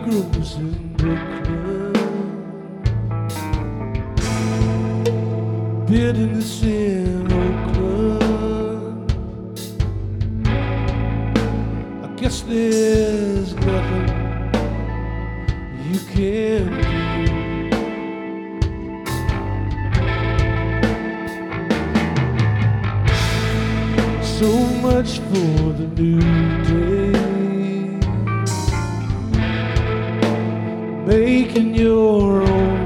grows in Brooklyn, bitterness in Oakland. I guess there's nothing you can do. So much for the new day, making your own